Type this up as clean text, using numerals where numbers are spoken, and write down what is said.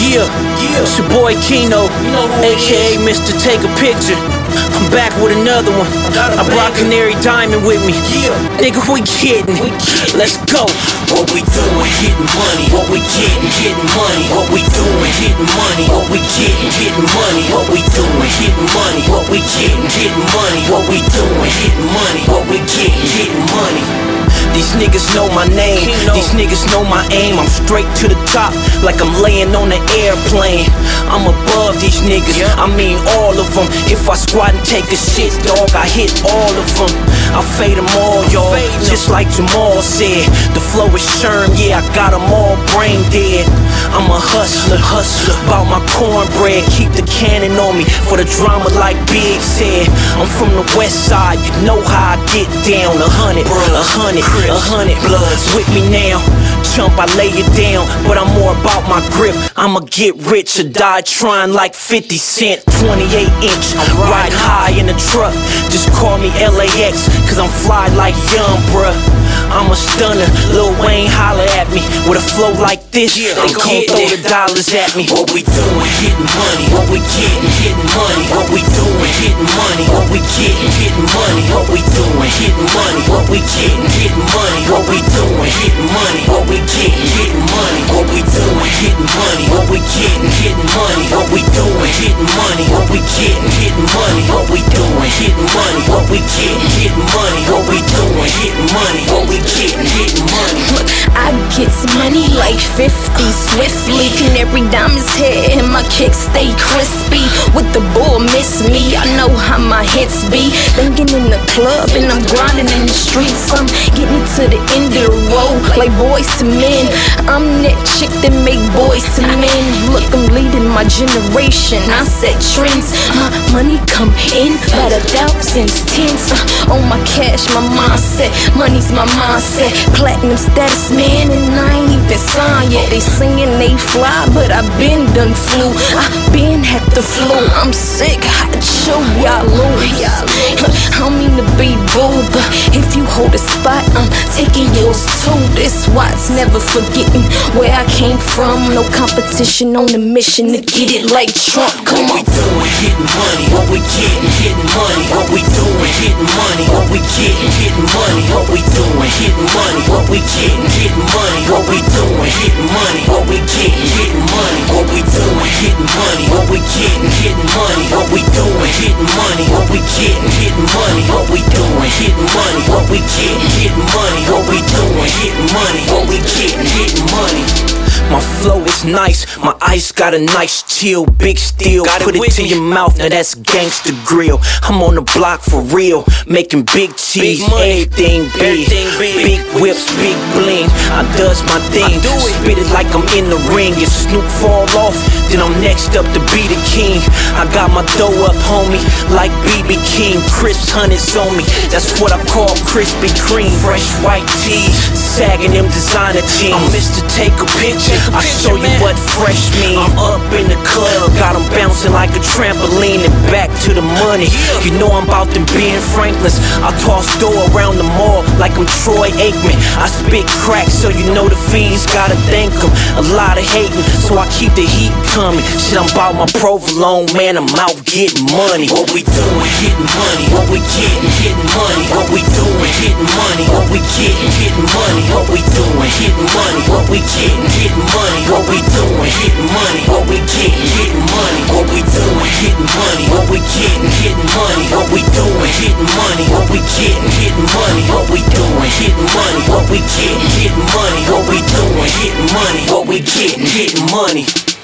Yeah, it's your boy Kino, aka Mr. Take a Picture. I'm back with another one. I brought Canary Diamond with me. Nigga, we kidding. Let's go. What we doing? Getting money. What we getting money. What we doing? Getting money. What we getting money. What we doing? Getting money. What we getting money. What we doing? Getting money. What we getting money. These niggas know my name, these niggas know my aim. I'm straight to the top, like I'm laying on an airplane. I'm above these niggas, I mean all of them. If I squat and take a shit, dog, I hit all of them. I fade them all, y'all, just like Jamal said. The flow is churn, yeah, I got them all brain dead. I'm a hustler, bout my cornbread. Keep the cannon on me for the drama like Big said. I'm from the west side, you know how I get down. 100 bloods with me now. Chump, I lay it down, but I'm more about my grip. I'ma get rich or die trying like 50 Cent. 28-inch, ride high in the truck. Just call me LAX, cause I'm fly like young bruh. I'm a stunner, Lil Wayne holler at me. With a flow like this, they gon' throw the dollars at me. What we doing? Getting money. What we getting money. What we doing? Getting money. What we getting money. What we doing? Getting money. What we getting money. What we doing? Getting money. What we getting money. What we doing? Getting money. What we getting money. What we doing? Getting money. What we getting money. What we doing? Getting money. What we getting money. What we doing? Getting money. What we getting money. Look, I get money like 50 swiftly. Canary diamonds hit and my kicks stay crispy. With the bull miss me, I know how my hits be. Thinking in the club and I'm grinding in the streets. I'm getting to the end of the road like boys to men. I'm that chick that make boys to men. Look, I'm leading my generation, I set trends. My money come in by the thousands, tens. On my cash, my mindset, money's my mindset. Platinum status, man, and I ain't even signed yet. They singing they fly, but I been done flew. I been had the flu. I'm sick, I show y'all lose. I don't mean to be rude, but if you hold a spot, I'm taking yours too. This what's never forgetting where I came from. No competition on the mission to get it like Trump. Come on. What we doing? Getting money. What we getting money. What we doing? Getting money. What we getting money. What we doing? Getting money. What we getting money. What we doing? Getting money. What we getting money. What we doing? Getting money. What we getting money. What we doing? Getting money. What we getting money. What we doing? Getting money. What we getting money. What we doing? Getting money. What we getting money. My flow is nice, my ice got a nice chill. Big steel, put it to your mouth, now that's gangsta grill. I'm on the block for real, making big cheese, everything big. Big whips, big bling, I does my thing. Spit it like I'm in the ring. If Snoop fall off, then I'm next up to be the king. I got my dough up, homie, like BB King. Crisp hundreds on me, that's what I call Krispy Kreme. Fresh white tees, sagging them designer jeans. I'm Mr. Take a Picture, I show you what fresh mean. I'm up in the club, got them bouncing like a trampoline and back to the money. You know I'm about them Ben Franklins. I toss dough around the mall like I'm Troy Aikman. I spit crack so you know the fiends gotta thank them. A lot of hating, so I keep the heat coming. Shit, I'm about my provolone, man, I'm out getting money. What we doing? Getting money. What we getting money. What we doing? Getting money. What we getting money. What we doing? Getting money. What we getting money. What we doing? Getting money. What we getting money. What we doing? Getting money. What we getting money. What we doing? Getting money. What we getting money. What we doing? Getting money. What we getting money. What we doing? Getting money. What we getting money.